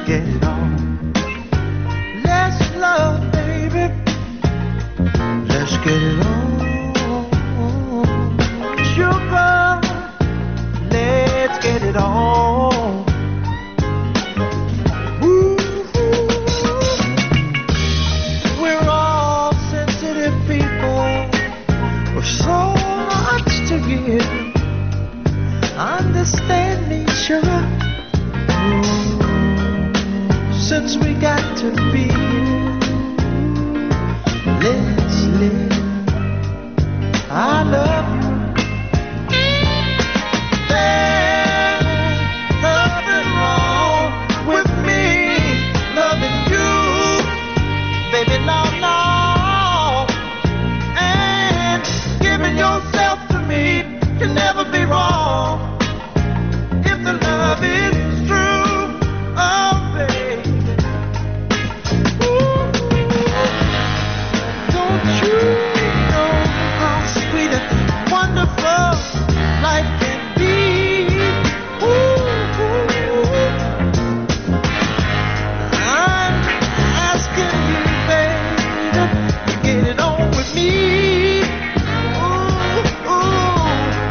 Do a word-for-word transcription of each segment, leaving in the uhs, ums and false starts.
get it on. Let's love, baby. Let's get it on. Sugar, let's get it on. Ooh, we're all sensitive people with so much to give. Understand me, sugar. Since we got to be, let's live. I love you. There's nothing wrong with me loving you, baby, no, no. And giving yourself to me can never be wrong if the love is true. Oh, baby. Ooh. Don't you know how sweet and wonderful life can be? Ooh. I'm asking you, baby, to get it on with me. Ooh, ooh.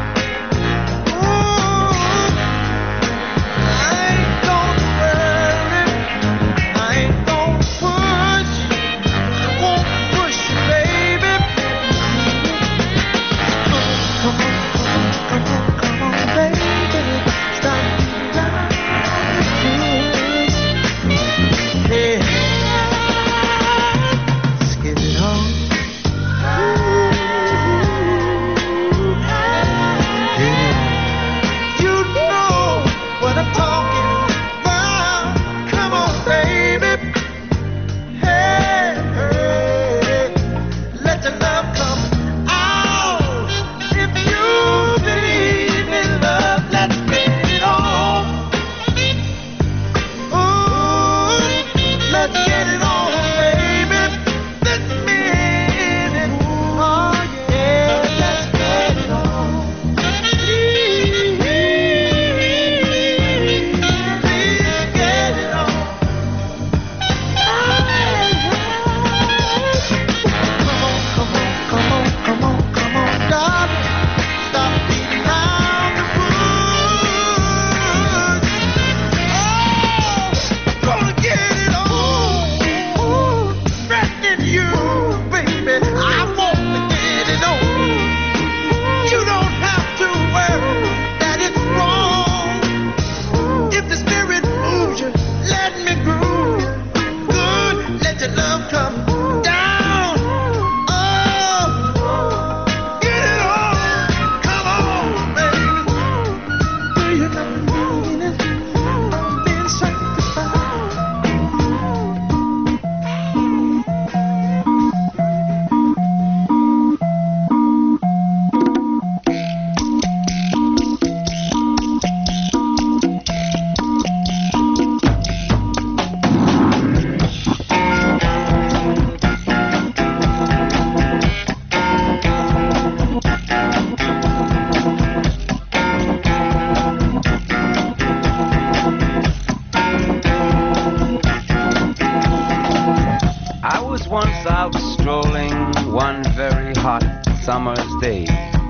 Summer's day,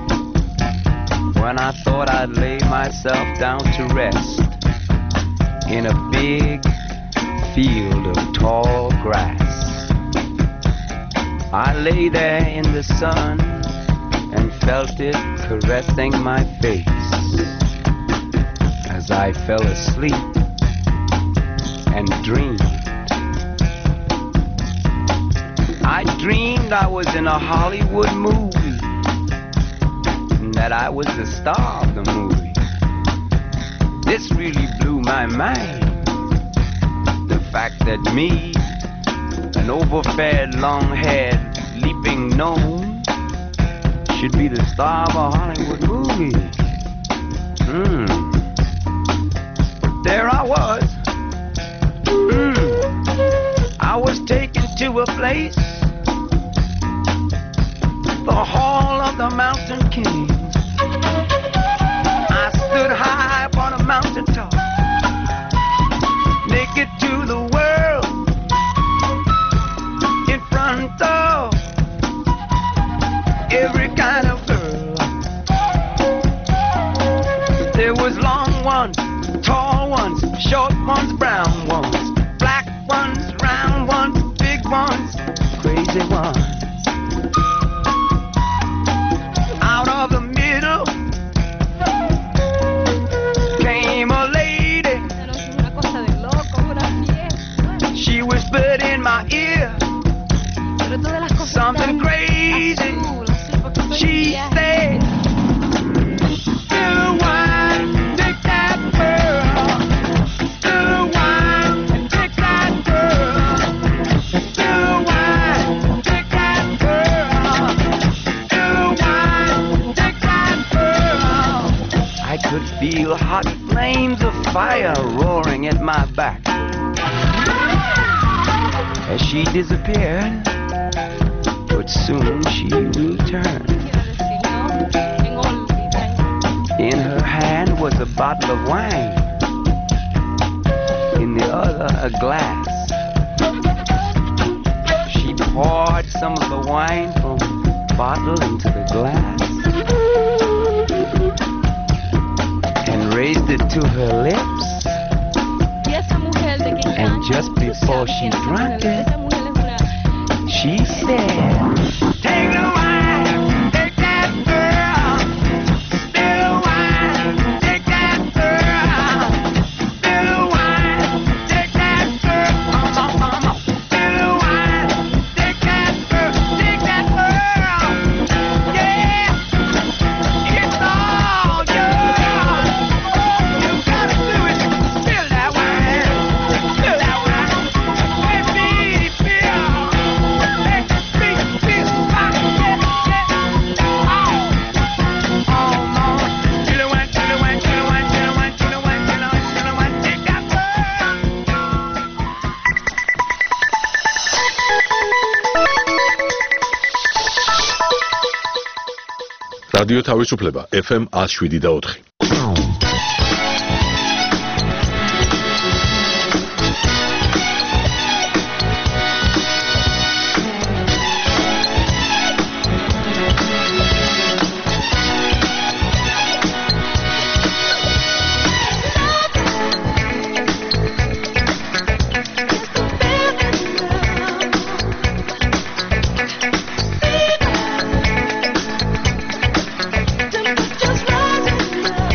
when I thought I'd lay myself down to rest in a big field of tall grass. I lay there in the sun and felt it caressing my face as I fell asleep and dreamed. I dreamed I was in a Hollywood movie, that I was the star of the movie. This really blew my mind. The fact that me, an overfed, long-haired, leaping gnome, should be the star of a Hollywood movie. Hmm. But there I was. Hmm. I was taken to a place, the Hall of the Mountain King. I stood high upon a mountain top, naked to ones, brown ones, black ones, round ones, big ones, crazy ones. Out of the middle came a lady. She whispered in my ear something crazy. She said, still wine, take that girl. Still wine, take that girl. Still wine, take that girl. Still wine, take that girl. I could feel hot flames of fire roaring at my back as she disappeared, but soon she returned. In her hand was a bottle of wine, in the other a glass. She poured some of the wine from the bottle into the glass and raised it to her lips. And just before she drank it, she said, take the wine, take that girl. Still wine, take that girl. Still wine, take that girl. Uh, uh, uh. Still wine, take that girl. Take that girl. Yeah, it's all yours. You gotta do it. Spill that wine. Spill that wine. Let me feel. Let me feel. I get it. Oh, oh, Lord. You the one, you the one, you the one, you the one, you the one, you the one, you the one. Take that girl. רדיו თავისუფლება F M one oh seven და four. Just rising.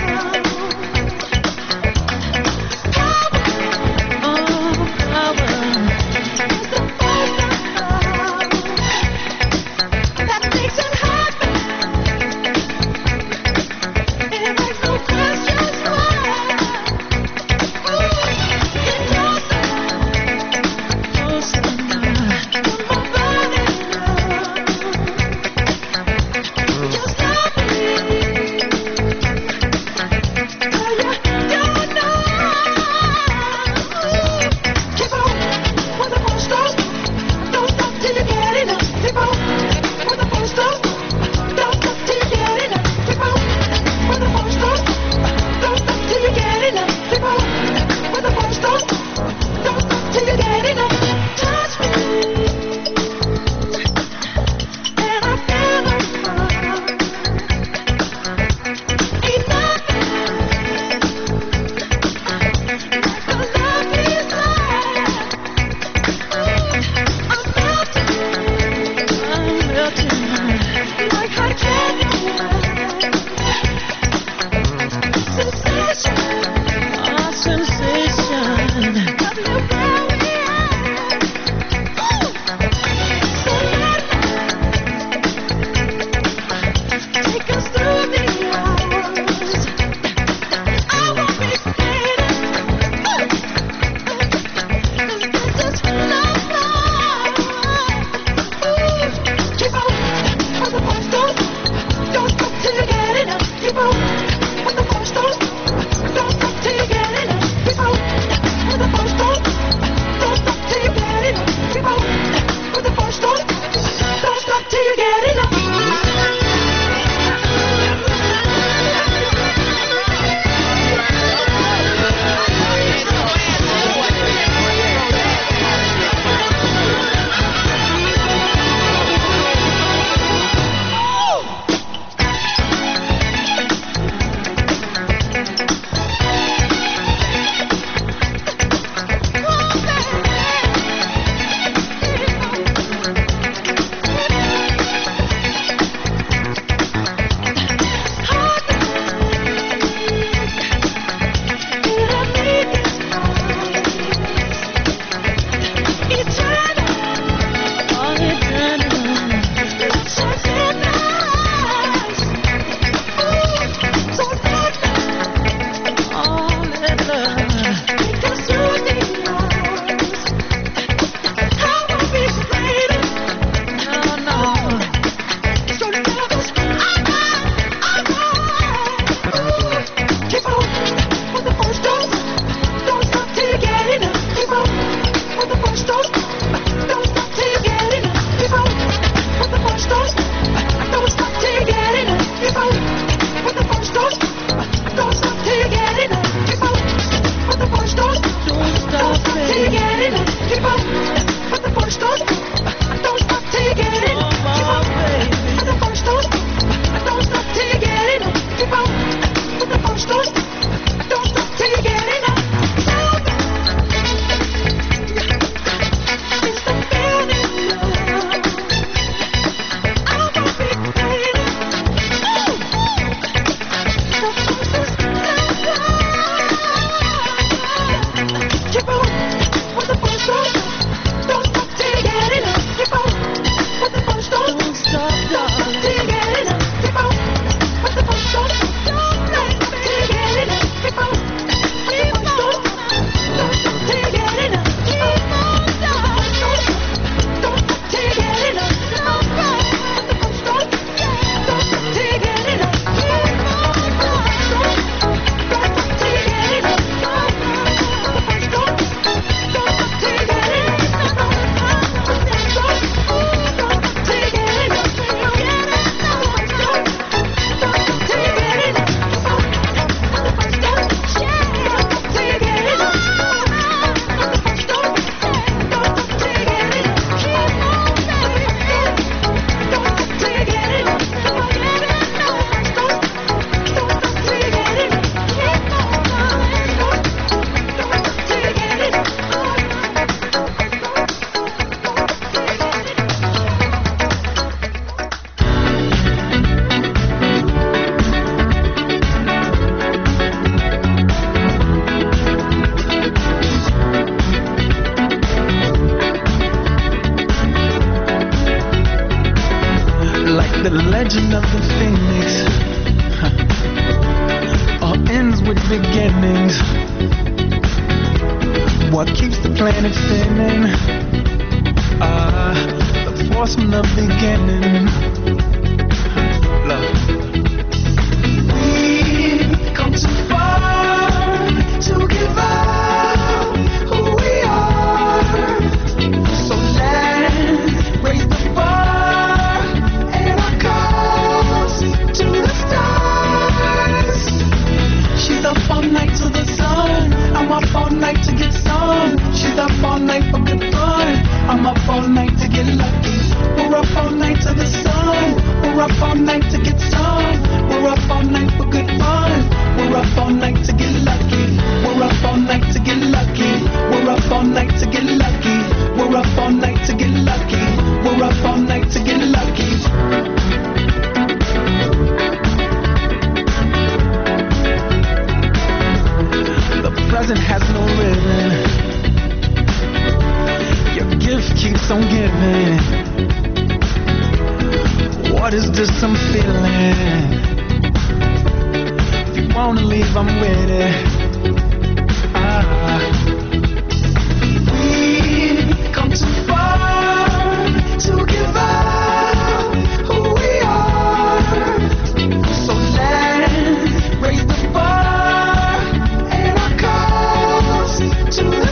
legend of the phoenix huh. all ends with beginnings. What keeps the planet spinning? Ah, uh, the force from the beginning. Love. We've come too far to give up who we are. So let's raise the bar and our cause to the stars. She's up all night to the sun. I'm up all night to get some. She's up all night for good fun. I'm up all night to get lucky. We're up all night to the sun. We're up all night to get some. We're up all night for good fun. We're up all night to get lucky. We're up all night to get lucky. We're up all night to get lucky. We're up all night to get lucky. We're up all night to get lucky. The present has no ribbon. Your gift keeps on giving. What is this I'm feeling? If you wanna leave, I'm with it. Ah. We've come too far to give up who we are. So let's raise the bar and our cause to the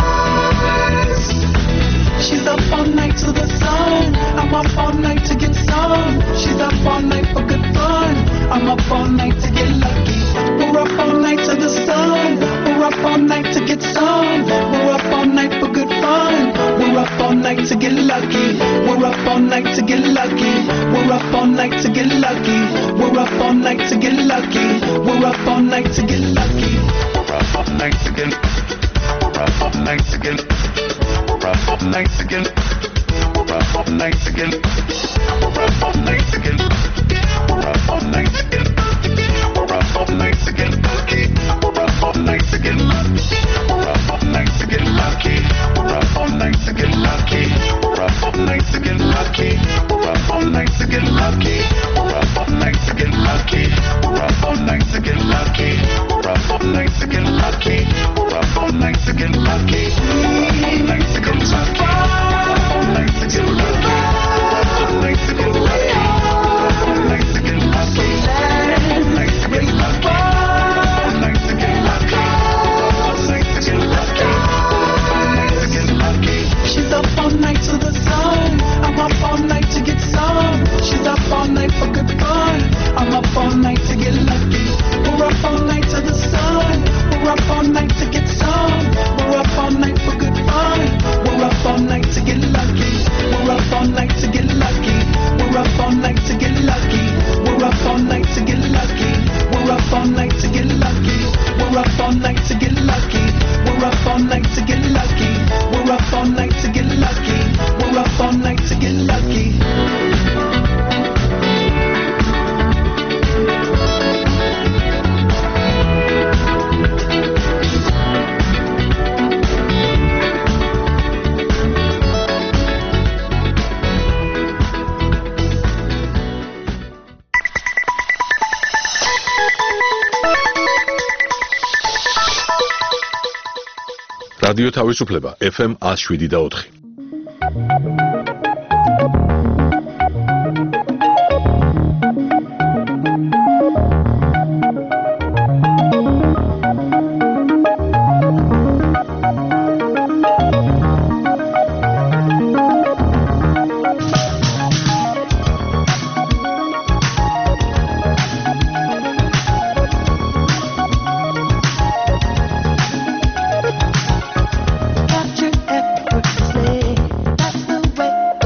stars. She's up all night to the sun. I'm up all night to get some. She's up all night for good fun. I'm up all night to get lucky. We're up all night to the sun. We're up all night to get some. We're up all night for good fun. We're up all night to get lucky. We're up all night to get lucky. We're up all night to get lucky. We're up all night to get lucky. We're up all night to get lucky. We're up all night to get. We're up all night to get. We're up all night to get. We're up all night to get. We're up all night to get. We're up all night to get. We're up all night to get lucky. We're up all night to get lucky. We're up all night to get lucky. We're up all night to get lucky. We're up all night to get lucky. We're up all night to get lucky. We're up all night to get lucky. We're up all night to get lucky. We're up all night to get lucky. We're up all night to get lucky. We're up all night to get lucky. All night to get lucky. All night to get lucky. All night to get lucky. All night to get lucky. All night to get lucky. All night to get lucky. All night to get lucky. She's up all night to the sun. I'm up all night to get some. She's up all night for good fun. I'm up all night to get lucky. We're up all night to the sun. We're up all night to get some. We're up all night for good fun. We're up all night to get lucky. We're up all night to get lucky. We're up all night to get lucky. We're up all night to get lucky. We're up all night to get lucky. We're up all night to get lucky. We're up all night to get lucky. We're up all night to get lucky. We're up all night to get lucky. რადიო თავისუფლება ეფ ემ one oh seven და four. Capture effortlessly. That's the way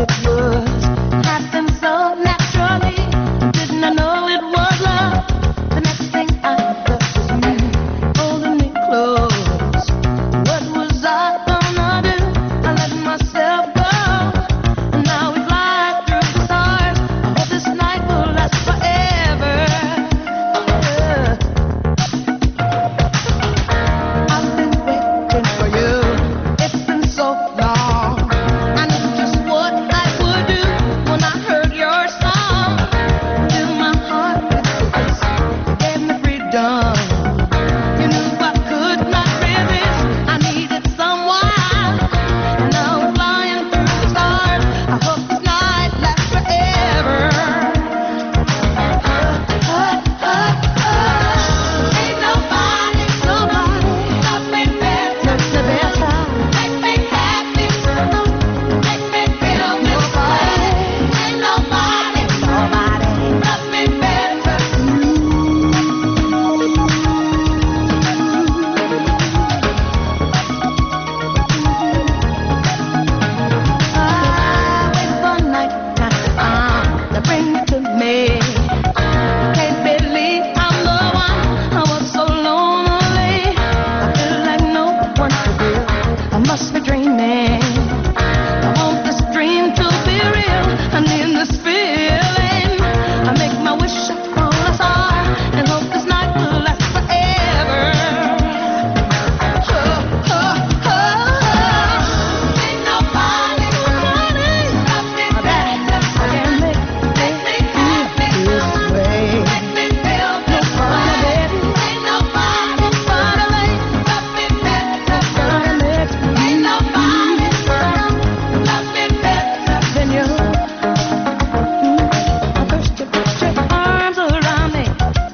must be dreaming. I want this dream to be real. I need this feeling. I make my wish upon a star and hope this night will last forever. Oh, oh, oh, oh. Ain't nobody, nobody love me better. I can make, make me happy this way. Make me feel this way. Ain't nobody, nobody love me better. Ain't nobody love me better than you. First you put your arms around me,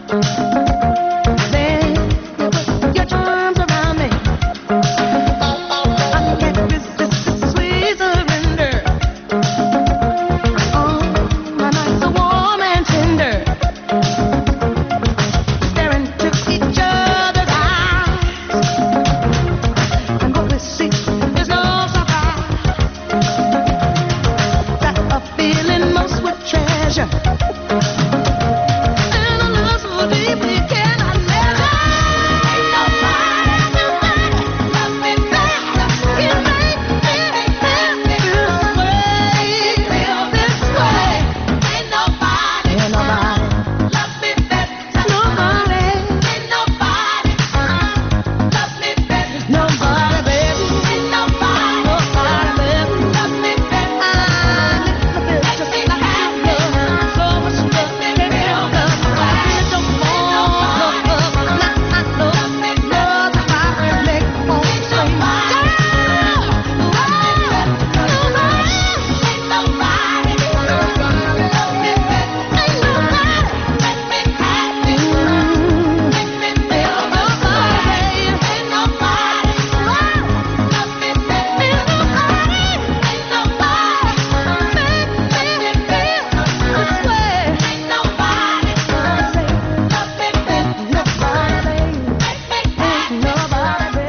then you put your charms around me. I can't resist this sweet surrender. Oh, my nights are warm and tender, staring into each other's eyes, and what we see is no surprise. That a feeling most would treasure, and a love so deep we cannot measure. Ain't nobody, nobody love me better. You make me feel this way, feel this way. Ain't nobody, ain't nobody love me better. Nobody, ain't nobody love me better. Nobody, baby, ain't nobody, nobody, baby, love me better. I live my feel just like I love, so much love, baby, feel the way. Don't fall, love, love, not I love, love, I make all sing. Girl, oh, nobody, ain't nobody love me better. Ain't nobody make me happy, make me feel the way. Ain't nobody love me better. Ain't nobody, ain't nobody make me feel this way. Ain't nobody love me better. Nobody, ain't nobody,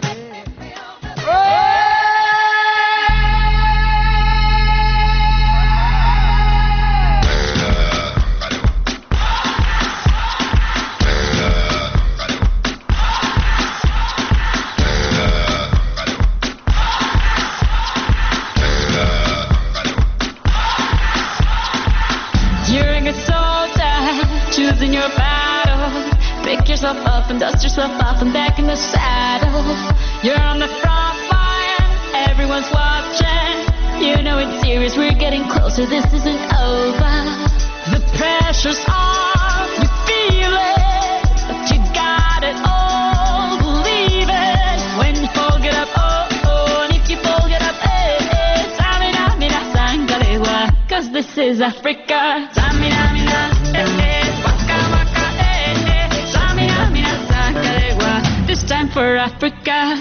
You're a good soldier, choosing your battle. Pick yourself up and dust yourself off and back in the saddle. You're on the front line, everyone's watching. You know it's serious, we're getting closer, this isn't over. The pressure's on, you feel it, but you got it all, believe it. When you fold it up, oh, oh, and if you fold it up, eh, eh, Samina, mina, sangalewa, cause this is Africa. Samina, mina, eh, eh, waka, waka, eh, eh, Samina, mina, sangalewa, this time for Africa.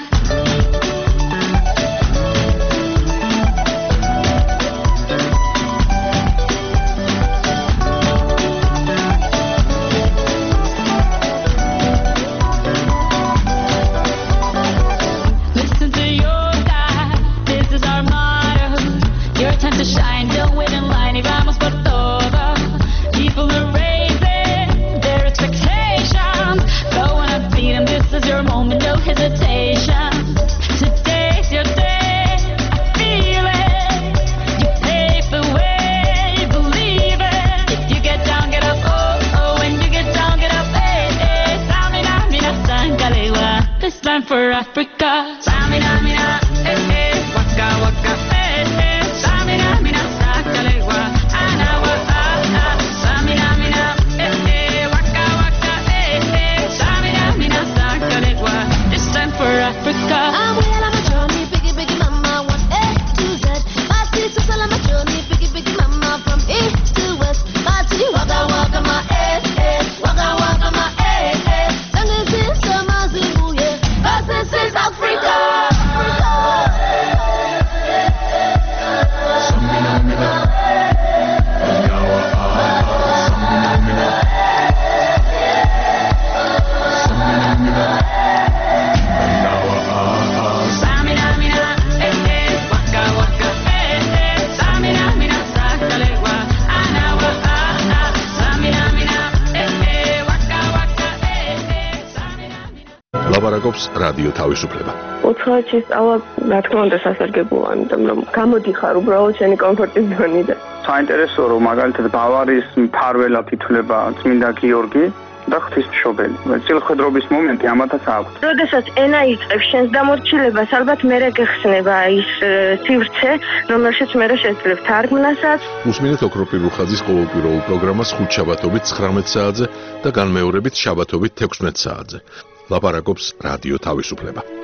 Listen to your God, this is our motto. Your time to shine, don't wait in line, y vamos por todo. People are raising their expectations. Go on and beat them, this is your moment, no hesitation. Today's your day, I feel it. You pave the way, believe it. If you get down, get up, oh, oh. When you get down, get up, eh, eh. Samina, mina, sangalewa, this time for Africa. Samina, mina, eh, eh. Waka, waka, eh, eh. Samina, mina, sangalewa, anawa, ah, ah. Samina, mina, eh, eh. Waka, waka, eh, eh. Samina, mina, sangalewa, this time for Africa. ლაპარაკობს რადიო თავისუფლება. უცხოეთში სწავლა, რა თქმა უნდა, სასარგებლოა, იმიტომ რომ გამოდიხარ უბრალოდ შენი კომფორტის ზონიდან. საინტერესოა, რომ მაგალითად ბავარიის მფარველად ითვლება წმინდა გიორგი და ღვთისმშობელი. წილხვედრობის მომენტი ამათაც აქვს. როდესაც ენა იწყებს შენს დამორჩილებას, ალბათ მერე გეხსნება ის სივრცე, რომელშიც მერე შეძლებ თარგმნასაც. უსმინეთ ოქროპირ რუხაძის ყოველკვირეულ პროგრამას ხუთ შაბათობით ცხრამეტ საათზე და განმეორებით შაბათობით თექვსმეტ საათზე. ლაპარაკობს რადიო თავისუფლება.